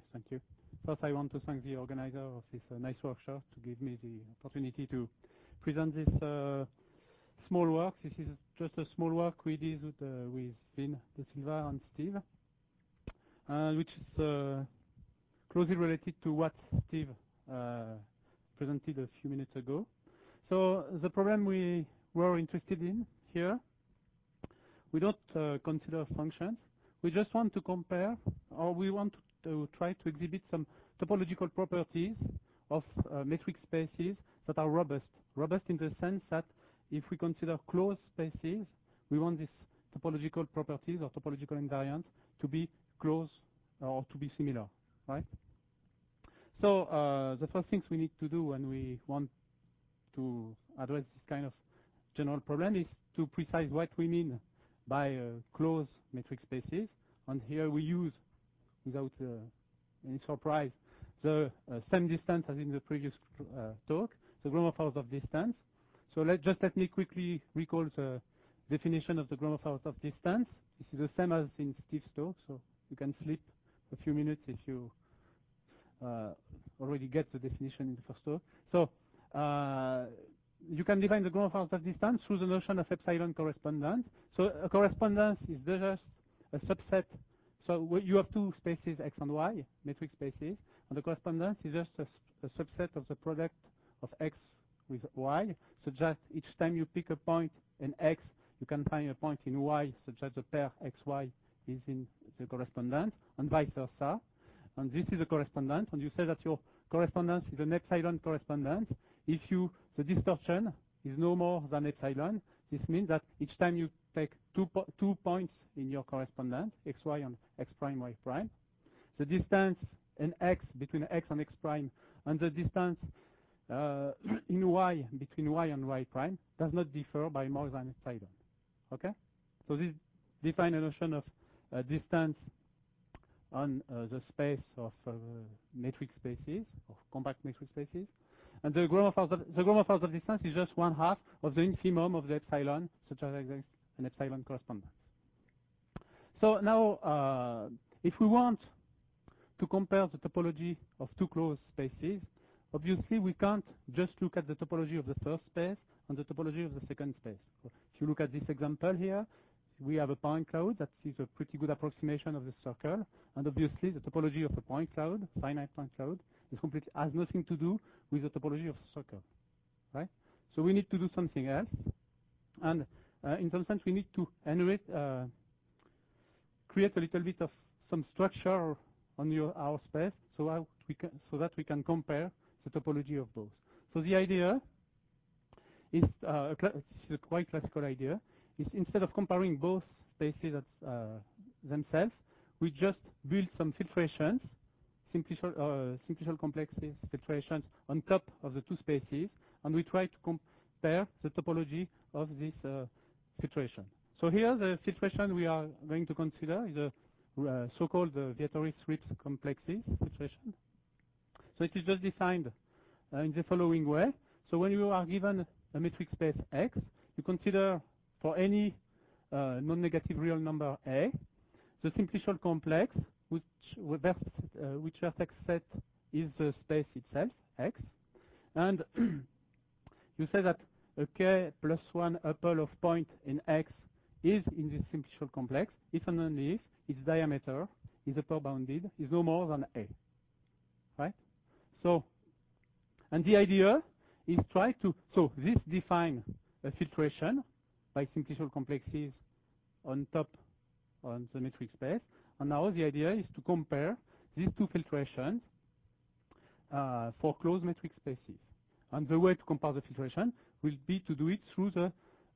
Thank you. First, I want to thank the organizer of this nice workshop to give me the opportunity to present this small work. This is just a small work we did with Vin De Silva and Steve, which is closely related to what Steve presented a few minutes ago. So the problem we were interested in here, we don't consider functions. We just want to compare, or we want to try to exhibit some topological properties of metric spaces that are robust. Robust in the sense that if we consider closed spaces, we want these topological properties or topological invariants to be close or to be similar, right? So the first things we need to do when we want to address this kind of general problem is to precise what we mean by closed metric spaces. And here we use, without any surprise, the same distance as in the previous talk, the Gromov-Haus of distance. So let me quickly recall the definition of the Gromov-Haus of distance. This is the same as in Steve's talk, so you can sleep a few minutes if you already get the definition in the first talk. So you can define the Gromov-Haus of distance through the notion of epsilon correspondence. So a correspondence is just a subset. So you have two spaces, X and Y, metric spaces, and the correspondence is just a subset of the product of X with Y, such that each time you pick a point in X, you can find a point in Y, such that the pair XY is in the correspondence, and vice versa. And this is a correspondence, and you say that your correspondence is an epsilon correspondence. If the distortion is no more than epsilon, this means that each time you take two points in your correspondence, xy and x prime, y prime, the distance in x between x and x prime, and the distance in y between y and y prime does not differ by more than epsilon. Okay? So this defines a notion of distance on the space of metric spaces, or compact metric spaces. And the Gromov-Haus of distance is just 1/2 of the infimum of the epsilon, such as an epsilon correspondence. So now, if we want to compare the topology of two closed spaces, obviously we can't just look at the topology of the first space and the topology of the second space. If you look at this example here, we have a point cloud that is a pretty good approximation of the circle, and obviously the topology of a point cloud, finite point cloud, has nothing to do with the topology of the circle, right? So we need to do something else, and in some sense we need to create a little bit of some structure on our space so that we can compare the topology of both. So the idea is a quite classical idea. Is instead of comparing both spaces themselves, we just build some filtrations, simplicial complexes filtrations on top of the two spaces, and we try to compare the topology of this filtration. So here the filtration we are going to consider is a so-called Vietoris-Rips complexes filtration. So it is just defined in the following way. So when you are given a metric space X, you consider for any non-negative real number A, the simplicial complex, which vertex set is the space itself, X, and you say that a k plus 1 upper of point in X is in this simplicial complex, if and only if its diameter is upper bounded, is no more than A, right? So, and the idea is so this defines a filtration by simplicial complexes on top on the metric space. And now the idea is to compare these two filtrations for closed metric spaces. And the way to compare the filtration will be to do it through the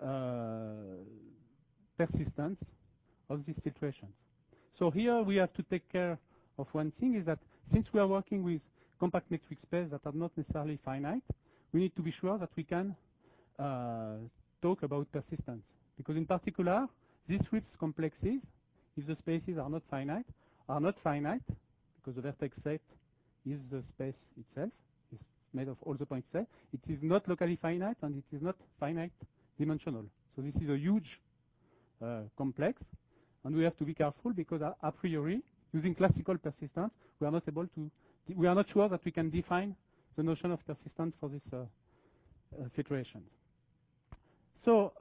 persistence of these filtrations. So here we have to take care of one thing, is that since we are working with compact metric space that are not necessarily finite, we need to be sure that we can talk about persistence. Because in particular, these Rips complexes, if the spaces are not finite, because the vertex set is the space itself, it's made of all the points set. It is not locally finite, and it is not finite dimensional. So this is a huge complex, and we have to be careful because a priori, using classical persistence, we are not able to, we are not sure that we can define the notion of persistence for this filtration. So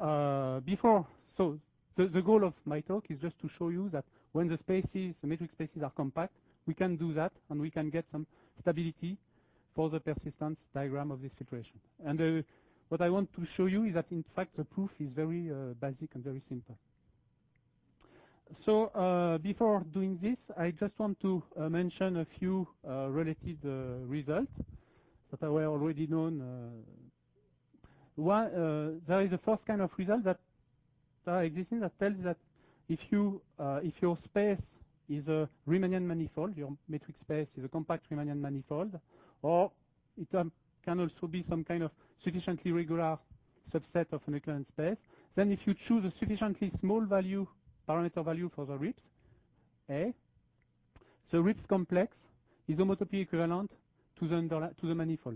the goal of my talk is just to show you that when the spaces, the metric spaces are compact, we can do that, and we can get some stability for the persistence diagram of this filtration. And what I want to show you is that, in fact, the proof is very basic and very simple. So before doing this, I just want to mention a few related results that were already known. There is a first kind of result that are existing that tells that if your space is a Riemannian manifold, your metric space is a compact Riemannian manifold, or it can also be some kind of sufficiently regular subset of an Euclidean space, then if you choose a sufficiently small value, parameter value for the RIPS, A, the RIPS complex is homotopy equivalent to the manifold.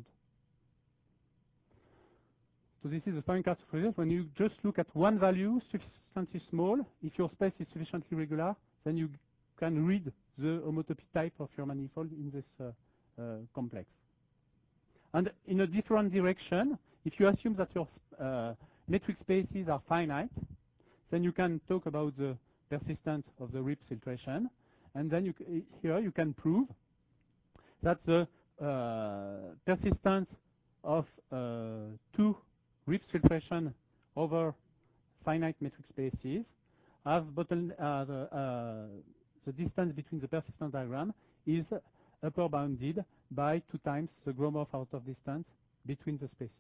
So this is the Poincare result. When you just look at one value, sufficiently small, if your space is sufficiently regular, then you can read the homotopy type of your manifold in this complex. And in a different direction, if you assume that your metric spaces are finite, then you can talk about the persistence of the RIPS filtration. And then here you can prove that the persistence of two RIPS filtration over finite metric spaces have the distance between the persistence diagram is upper bounded by 2 times the Gromov out of distance between the spaces.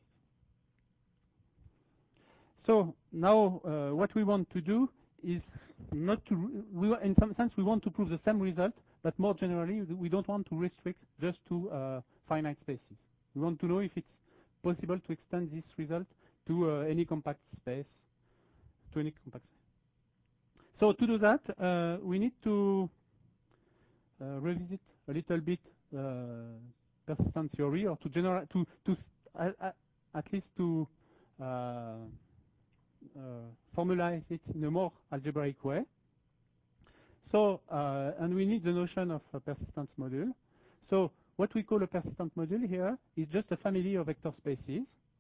So now what we want to do is not to, in some sense we want to prove the same result, but more generally we don't want to restrict just to finite spaces. We want to know if it's possible to extend this result to any compact space, So to do that, we need to revisit a little bit persistence theory, or to generate, at least to formalize it in a more algebraic way. So, and we need the notion of a persistence module. So what we call a persistence module here is just a family of vector spaces,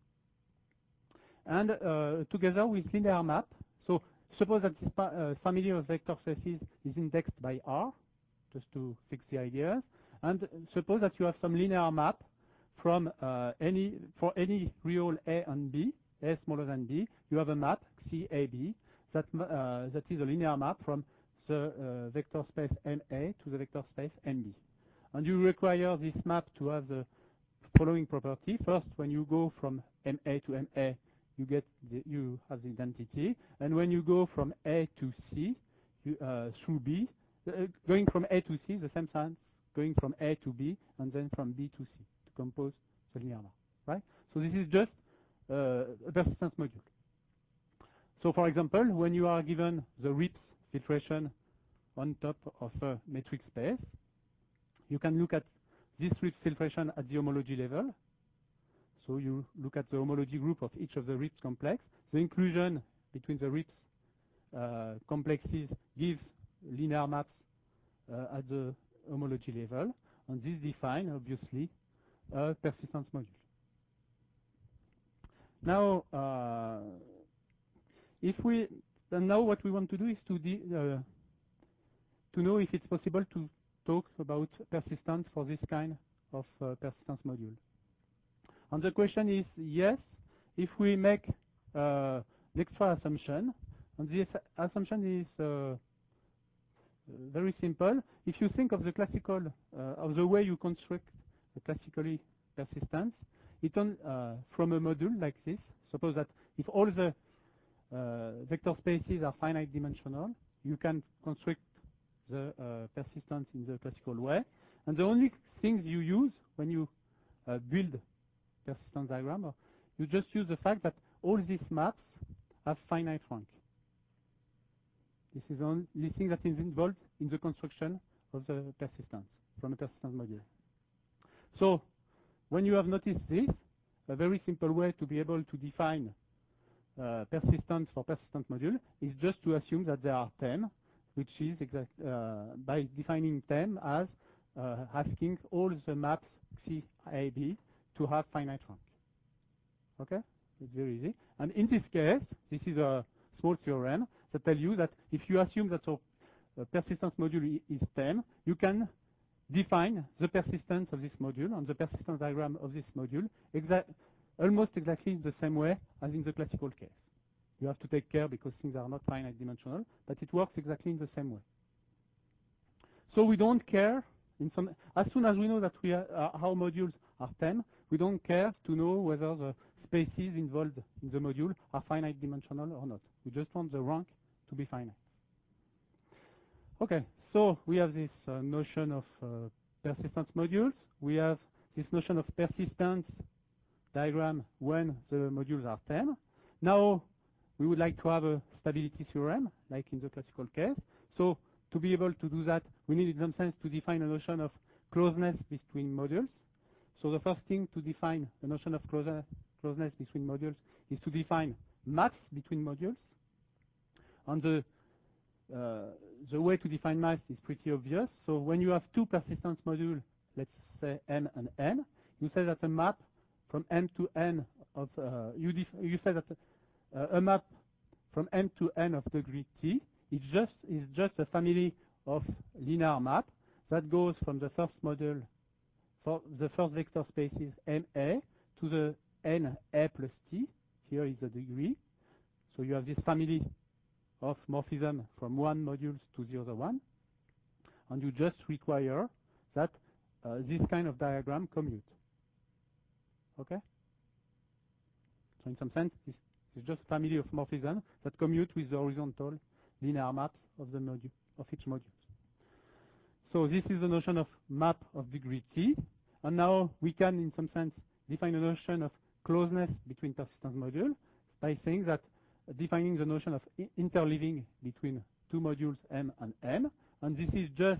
and together with linear map. So suppose that this family of vector spaces is indexed by R, just to fix the ideas, and suppose that you have some linear map from for any real A and B, A smaller than B, you have a map CAB that is a linear map from the vector space MA to the vector space MB. And you require this map to have the following property. First, when you go from MA to MA, you have the identity, and when you go from A to C through B, going from A to C, the same sense, going from A to B, and then from B to C to compose the linear map, right? So this is just a persistence module. So for example, when you are given the RIPS filtration on top of a metric space, you can look at this RIPS filtration at the homology level. So you look at the homology group of each of the RIPS complex. The inclusion between the RIPS complexes gives linear maps at the homology level, and this defines, obviously, a persistence module. Now, now what we want to do is to know if it's possible to talk about persistence for this kind of persistence module. And the question is, yes, if we make an extra assumption, and this assumption is very simple. If you think of the classical, of the way you construct a classically persistence, from a module like this, suppose that if all the vector spaces are finite dimensional, you can construct the persistence in the classical way. And the only things you use when you build persistence diagram, you just use the fact that all these maps have finite rank. This is the only thing that is involved in the construction of the persistence from a persistence module. So when you have noticed this, a very simple way to be able to define persistence for persistence module is just to assume that there are 10 which is by defining them as asking all the maps Xi A, B to have finite rank. Okay? It's very easy. And in this case, this is a small theorem that tells you that if you assume that your persistence module is 10, you can define the persistence of this module on the persistence diagram of this module almost exactly the same way as in the classical case. You have to take care because things are not finite dimensional, but it works exactly in the same way. So we don't care. As soon as we know that our modules are 10, we don't care to know whether the spaces involved in the module are finite dimensional or not. We just want the rank to be finite. Okay, so we have this notion of persistence modules. We have this notion of persistence diagram when the modules are 10. Now, we would like to have a stability theorem, like in the classical case. So to be able to do that, we need in some sense to define a notion of closeness between modules. So the first thing to define the notion of closeness between modules is to define maps between modules. And the way to define maps is pretty obvious. So when you have two persistence modules, let's say M and N, you say that a map from M to N of you say that a map from M to N of degree T is just a family of linear map that goes from the first module for the first vector spaces MA to the NA plus T. Here is the degree. So you have this family of morphism from one module to the other one, and you just require that this kind of diagram commute. Okay? So in some sense, it's just a family of morphisms that commute with the horizontal linear maps of the module of each module. So this is the notion of map of degree T, and now we can, in some sense, define a notion of closeness between persistence modules by saying that defining the notion of interleaving between two modules M and N, and this is just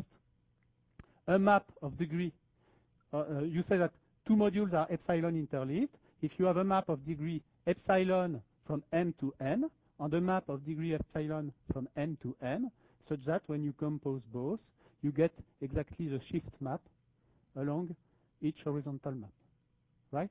a map of degree. You say that two modules are epsilon interleaved. If you have a map of degree epsilon from M to N, and a map of degree epsilon from N to N, such that when you compose both, you get exactly the shift map along each horizontal map, right?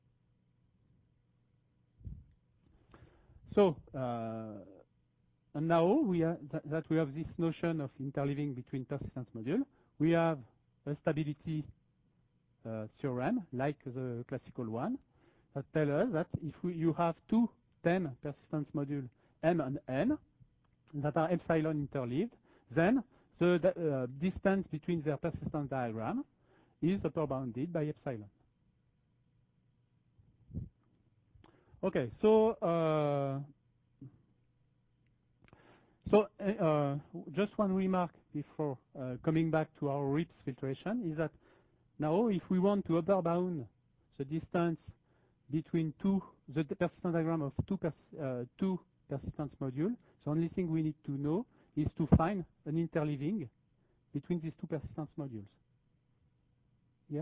So, and now we have that we have this notion of interleaving between persistence modules. We have a stability theorem, like the classical one, that tells us that if you have two 10 persistence modules M and N that are epsilon interleaved, then the distance between their persistence diagram is upper bounded by epsilon. Okay, so just one remark before coming back to our RIPS filtration is that now if we want to upper bound the distance between the persistence diagram of two persistence modules, the only thing we need to know is to find an interleaving between these two persistence modules. Yeah?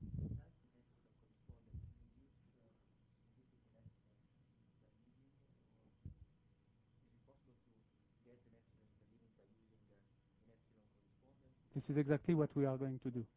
This is exactly what we are going to do.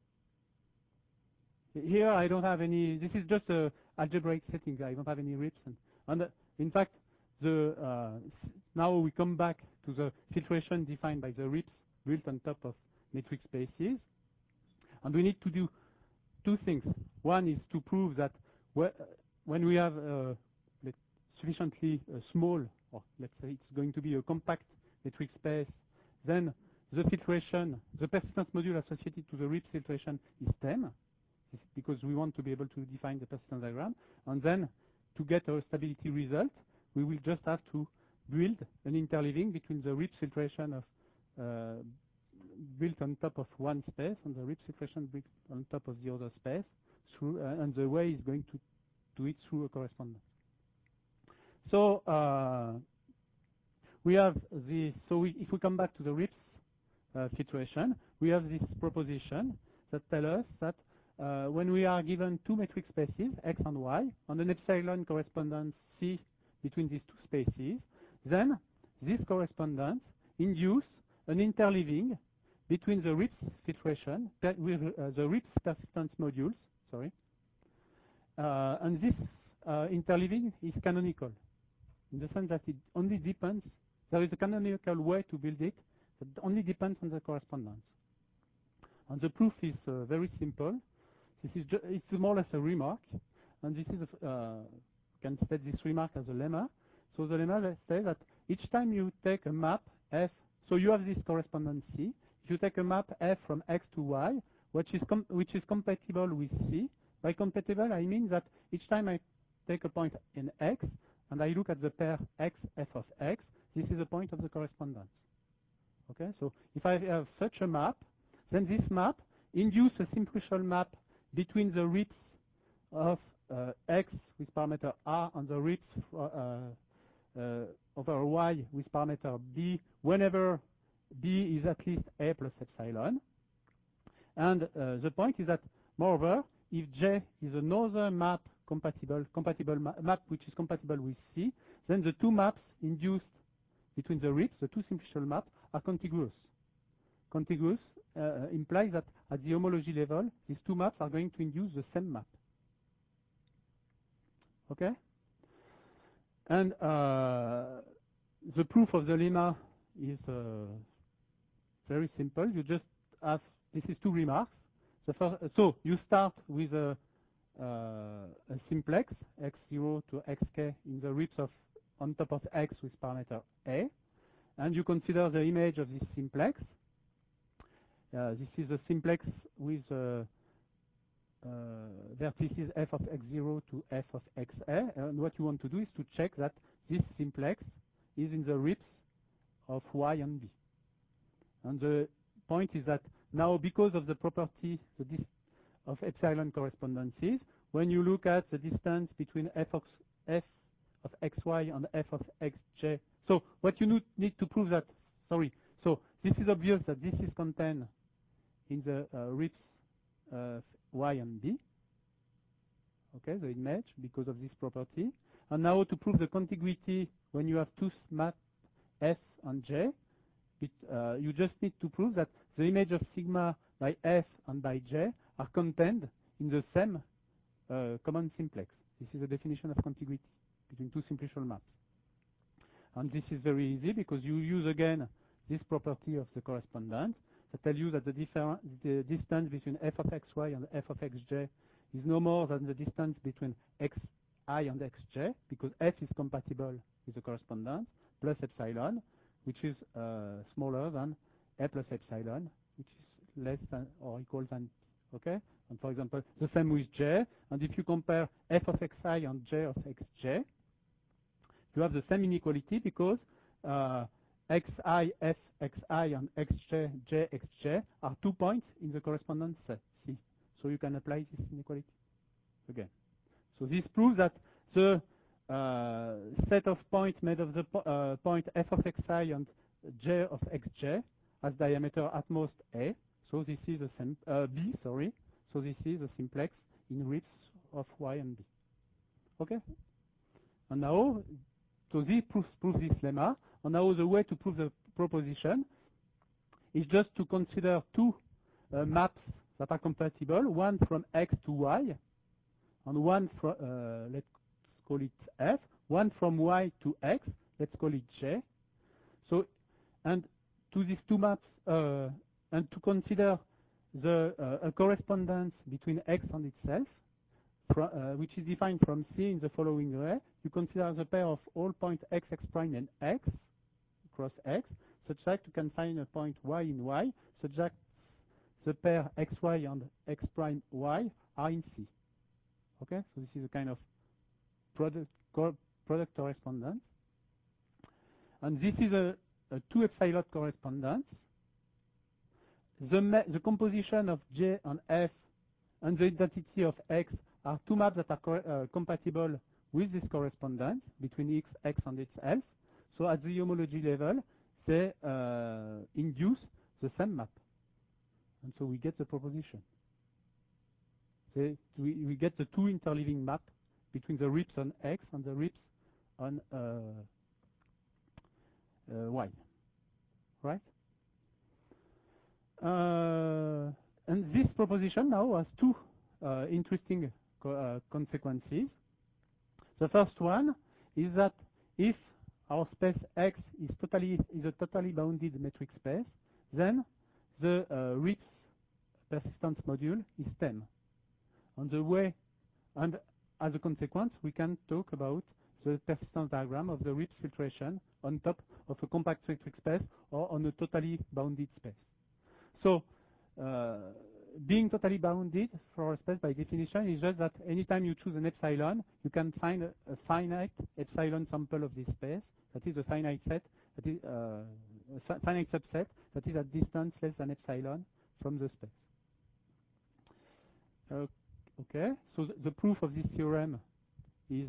Here I don't have any, this is just a algebraic setting. I don't have any RIPS. And in fact, now we come back to the filtration defined by the RIPS built on top of metric spaces. And we need to do two things. One is to prove that when we have sufficiently small, or let's say it's going to be a compact metric space, then the filtration, the persistence module associated to the RIPS filtration is 10, because we want to be able to define the persistence diagram. And then to get our stability result, we will just have to build an interleaving between the RIPS filtration of built on top of one space and the RIPS filtration built on top of the other space, through, and the way is going to do it through a correspondence. So we have this. So if we come back to the RIPS filtration, we have this proposition that tells us that when we are given two metric spaces, X and Y, and an epsilon correspondence C between these two spaces, then this correspondence induces an interleaving between the RIPS filtration with the RIPS persistence modules, sorry, and this interleaving is canonical in the sense that it only depends. There is a canonical way to build it that only depends on the correspondence. And the proof is very simple. This is it's more or less a remark, and this is can state this remark as a lemma. So the lemma says that each time you take a map f, so you have this correspondence C. If you take a map f from x to y, which is compatible with C. By compatible, I mean that each time I take a point in x and I look at the pair x f of x, this is a point of the correspondence. Okay, so if I have such a map, then this map induces a simplicial map between the RIPS of x with parameter r and the RIPS over y with parameter b whenever b is at least a plus epsilon. And the point is that, moreover, if J is another map map which is compatible with C, then the two maps induced between the RIPS, the two simplicial maps, are contiguous. Contiguous implies that at the homology level, these two maps are going to induce the same map. Okay? And the proof of the lemma is very simple. You just have, this is two remarks. The first, so you start with a simplex, x0 to xk in the RIPS of on top of x with parameter a, and you consider the image of this simplex. This is a simplex with vertices f of x0 to f of xa, and what you want to do is to check that this simplex is in the RIPS of y and b. And the point is that now, because of the property of epsilon correspondences, when you look at the distance between f of xy and f of xj, so what you need to prove that, sorry, so this is obvious that this is contained in the RIPS y and b, okay, the image, because of this property. And now to prove the contiguity when you have two maps S and J, you just need to prove that the image of sigma by F and by J are contained in the same common simplex. This is a definition of contiguity between two simplicial maps. And this is very easy because you use again this property of the correspondence that tells you that the distance between f of xy and f of xj is no more than the distance between xi and xj, because f is compatible with the correspondence, plus epsilon, which is smaller than a plus epsilon, which is less than or equal than, okay? And for example, the same with j, and if you compare f of xi and j of xj, you have the same inequality because xi, f xi, and xj, j xj are 2 points in the correspondence set C. So you can apply this inequality again. So this proves that the set of points made of the point f of xi and j of xj has diameter at most a. So this is the same b. Sorry. So this is a simplex in RIPS of y and b. Okay. And now, so this proves this lemma. And now the way to prove the proposition is just to consider two maps that are compatible, one from x to y, and one from, let's call it f, one from y to x, let's call it j. So, and to these two maps, and to consider the a correspondence between x and itself, which is defined from C in the following way. You consider the pair of all points x, x prime, and x, cross x, such that you can find a point y in y, such that the pair xy and x prime y are in C. Okay, so this is a kind of product correspondence. And this is a 2 epsilon correspondence. The composition of J and F and the identity of X are two maps that are compatible with this correspondence between X and itself. So at the homology level, they induce the same map. And so we get the proposition. We get the two interleaving map between the RIPS on X and the RIPS on Y. Right? And this proposition now has two interesting consequences. The first one is that if our space X is a totally bounded metric space, then the RIPS persistence module is TEM. And as a consequence, we can talk about the persistence diagram of the RIPS filtration on top of a compact metric space or on a totally bounded space. So being totally bounded for a space by definition is just that anytime you choose an epsilon, you can find a finite epsilon sample of this space. That is a finite set, that is a finite subset that is at distance less than epsilon from the space. Okay, so the proof of this theorem is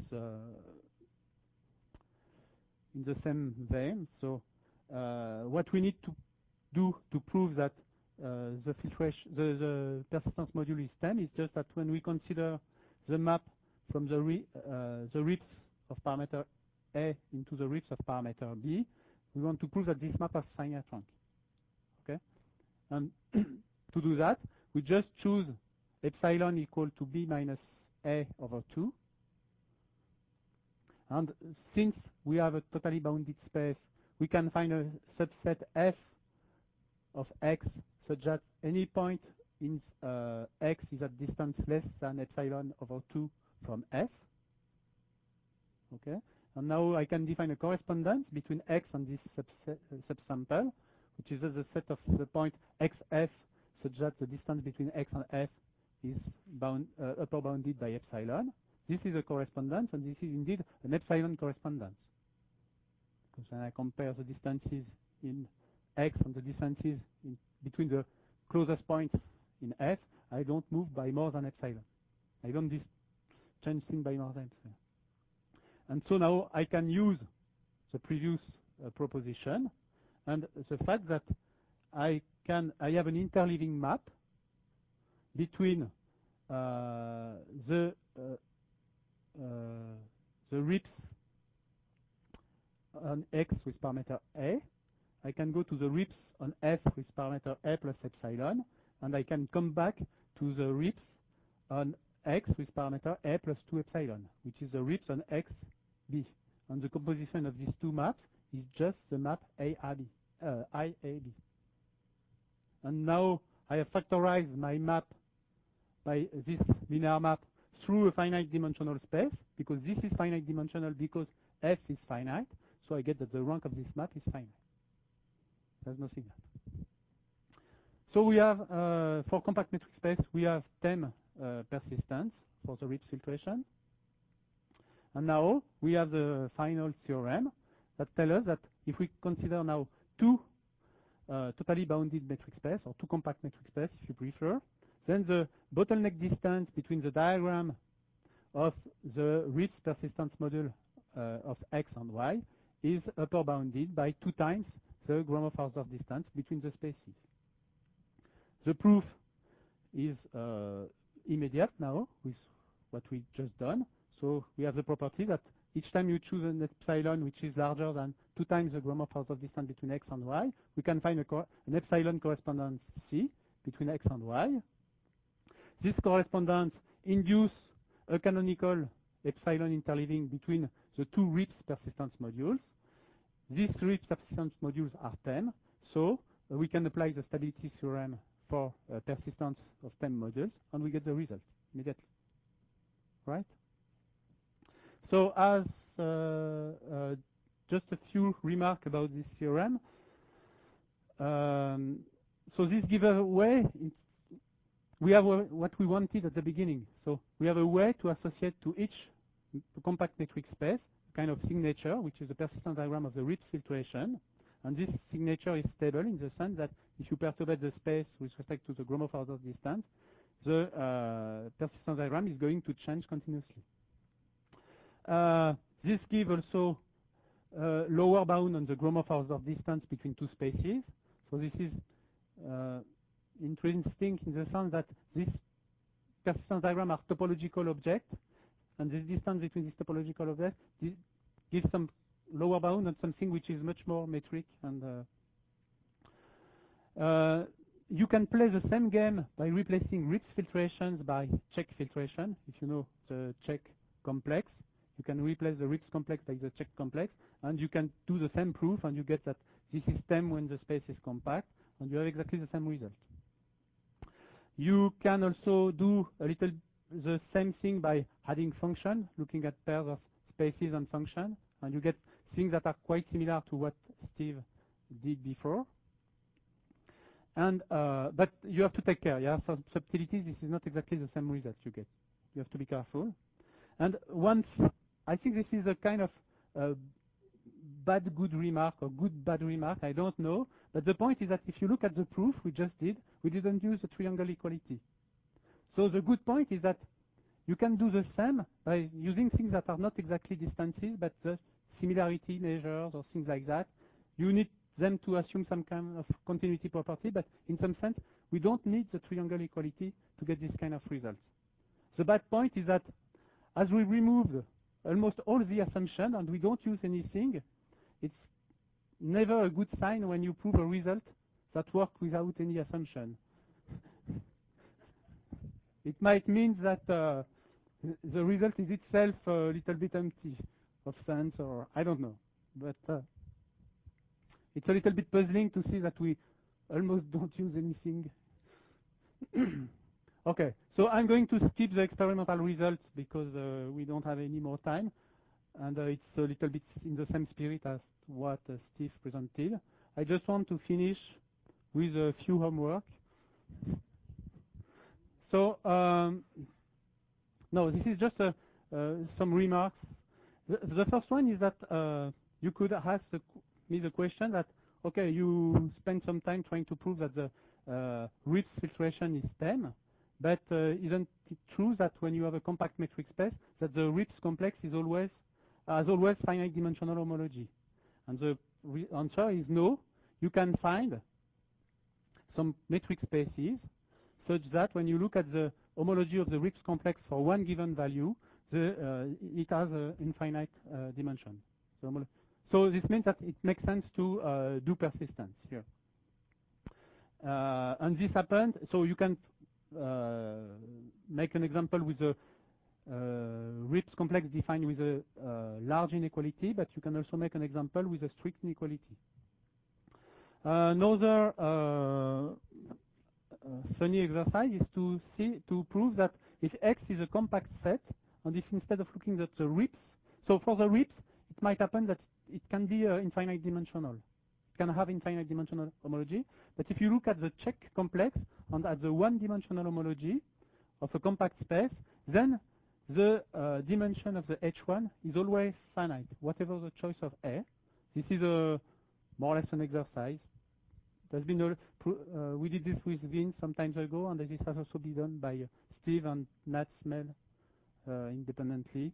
in the same vein. So what we need to do to prove that the persistence module is TEM is just that when we consider the map from the RIPS of parameter A into the RIPS of parameter B, we want to prove that this map has finite rank. Okay, and to do that, we just choose epsilon equal to B minus A over 2. And since we have a totally bounded space, we can find a subset F of X such that any point in X is at distance less than epsilon over 2 from F. Okay, and now I can define a correspondence between X and this subsample, which is the set of the point XF such that the distance between X and F is upper bounded by epsilon. This is a correspondence, and this is indeed an epsilon correspondence. Because when I compare the distances in X and the distances between the closest points in F, I don't move by more than epsilon. I don't change things by more than epsilon. And so now I can use the previous proposition and the fact that I have an interleaving map between the RIPS on X with parameter A. I can go to the RIPS on F with parameter A plus epsilon, and I can come back to the RIPS on X with parameter A plus 2 epsilon, which is the RIPS on X B. And the composition of these two maps is just the map IAB. And now I have factorized my map by this linear map through a finite dimensional space, because this is finite dimensional because F is finite, so I get that the rank of this map is finite. There's nothing else. So we have, for compact metric space, we have TEM persistence for the RIPS filtration. And now we have the final theorem that tells us that if we consider now two totally bounded metric space, or two compact metric space if you prefer, then the bottleneck distance between the diagram of the RIPS persistence module of X and Y is upper bounded by 2 times the Gromov-Hausdorff distance between the spaces. The proof is immediate now with what we just done. So we have the property that each time you choose an epsilon which is larger than 2 times the Gromov-Hausdorff distance between X and Y, we can find an epsilon correspondence C between X and Y. This correspondence induces a canonical epsilon interleaving between the two RIPS persistence modules. These RIPS persistence modules are TEM, so we can apply the stability theorem for persistence of TEM modules, and we get the result immediately. Right? So as just a few remarks about this theorem. So this gives a way. We have what we wanted at the beginning. So we have a way to associate to each compact metric space kind of signature, which is the persistence diagram of the RIPS filtration. And this signature is stable in the sense that if you perturbate the space with respect to the Gromov-Hausdorff distance, the persistence diagram is going to change continuously. This gives also lower bound on the Gromov-Hausdorff distance between two spaces. So this is interesting in the sense that this persistence diagram are topological objects, and this distance between these topological objects gives some lower bound on something which is much more metric. And you can play the same game by replacing RIPS filtrations by check filtration. If you know the check complex, you can replace the RIPS complex by the check complex, and you can do the same proof, and you get that this is stem when the space is compact, and you have exactly the same result. You can also do a little the same thing by adding function, looking at pairs of spaces and function, and you get things that are quite similar to what Steve did before. And but you have to take care. Yeah, for subtleties, this is not exactly the same result you get. You have to be careful. And once, I think this is a kind of bad good remark or good bad remark. I don't know. But the point is that if you look at the proof we just did, we didn't use the triangle equality. So the good point is that you can do the same by using things that are not exactly distances, but just similarity measures or things like that. You need them to assume some kind of continuity property, but in some sense, we don't need the triangle equality to get this kind of results. The bad point is that as we removed almost all the assumption and we don't use anything, it's never a good sign when you prove a result that works without any assumption. It might mean that the result is itself a little bit empty of sense, or I don't know. But it's a little bit puzzling to see that we almost don't use anything. Okay, so I'm going to skip the experimental results because we don't have any more time. And it's a little bit in the same spirit as what Steve presented. I just want to finish with a few homework. So, no, this is just some remarks. The first one is that you could ask me the question that, okay, you spend some time trying to prove that the RIPS filtration is stem, but isn't it true that when you have a compact metric space, that the RIPS complex is has always finite dimensional homology? And the answer is no. You can find some metric spaces such that when you look at the homology of the RIPS complex for one given value, it has an infinite dimension. So this means that it makes sense to do persistence here. And this happened, so you can make an example with a RIPS complex defined with a large inequality, but you can also make an example with a strict inequality. Another funny exercise is to prove that if X is a compact set, and if instead of looking at the RIPS, so for the RIPS, it might happen that it can be infinite dimensional. It can have infinite dimensional homology, but if you look at the check complex and at the one-dimensional homology of a compact space, then the dimension of the H1 is always finite, whatever the choice of A. This is more or less an exercise. There's been we did this with Vince some time ago, and this has also been done by Steve and Nat Smell independently.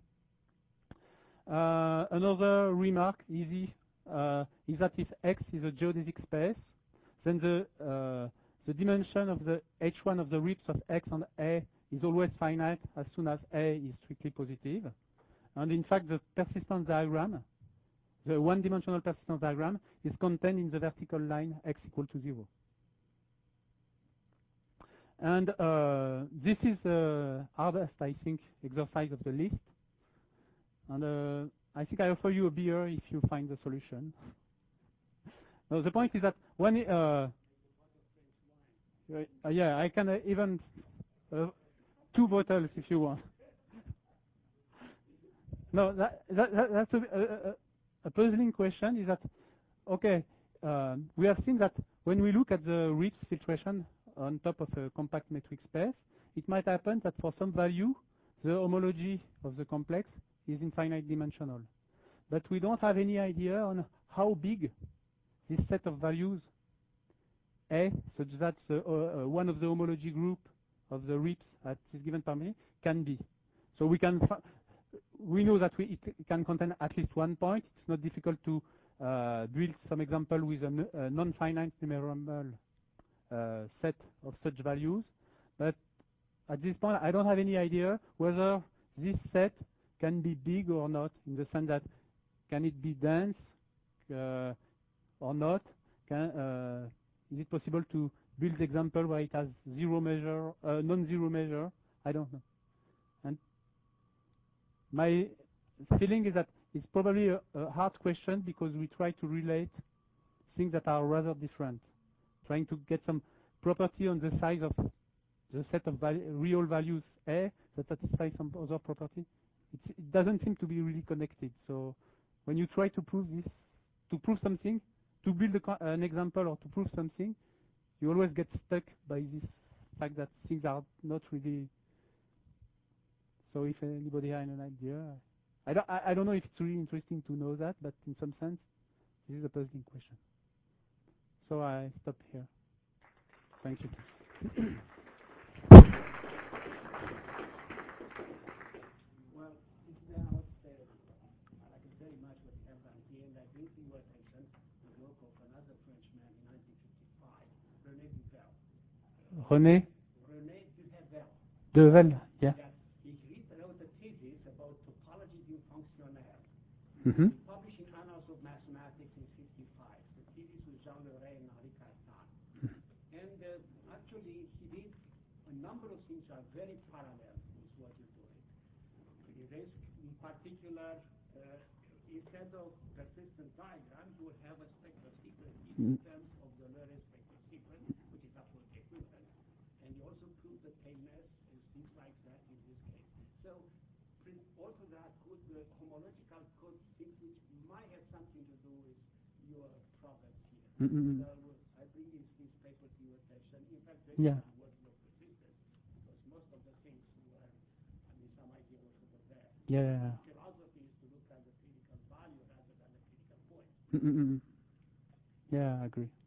Another remark, easy, is that if X is a geodesic space, then the dimension of the H1 of the RIPS of X and A is always finite as soon as A is strictly positive. And in fact, the persistence diagram, the one-dimensional persistence diagram, is contained in the vertical line X equal to 0. And this is the hardest, I think, exercise of the list. And I think I offer you a beer if you find the solution. Now, the point is that when yeah, I can even 2 bottles if you want. No, that's a puzzling question. Is that okay? We have seen that when we look at the RIPS filtration on top of a compact metric space, it might happen that for some value, the homology of the complex is infinite dimensional. But we don't have any idea on how big this set of values A, such that one of the homology group of the RIPS at this given parameter can be. So we know that it can contain at least 1 point. It's not difficult to build some example with a non-finite numerable set of such values. But at this point, I don't have any idea whether this set can be big or not, in the sense that can it be dense or not? Is it possible to build example where it has zero measure, non-zero measure. I don't know. And my feeling is that it's probably a hard question because we try to relate things that are rather different, trying to get some property on the size of the set of real values A that satisfy some other property. It doesn't seem to be really connected. So when you try to prove this, to prove something, to build an example or to prove something, you always get stuck by this fact that things are not really. So if anybody has an idea, I don't know if it's really interesting to know that, but in some sense, this is a puzzling question. So I stop here. Thank you. Well, this is what I like very much what you have done here, and I bring to your attention the work of another Frenchman in 1955, René Duvel. René Duvel. Devel, yeah. He wrote a thesis about topology du fonctionnaire. Mm-hmm. He published in Annals of Mathematics in 55. The thesis was Jean Leray and Henri Cartan. And actually, he did a number of things that are very parallel with what you're doing. In particular, instead of persistent diagram, you will have a spectral sequence in terms of the Leray spectral sequence, which is absolutely equivalent. And you also prove the tameness and things like that in this case. So also that could, the homological code things which might have something to do with your problems here. Mm-hmm. So I bring this paper to your attention. In fact, Yeah. working of persistence, because most of the things were, some idea was over there. Yeah. Philosophy is to look at the critical value rather than the critical point. Mm-hmm. Yeah, I agree.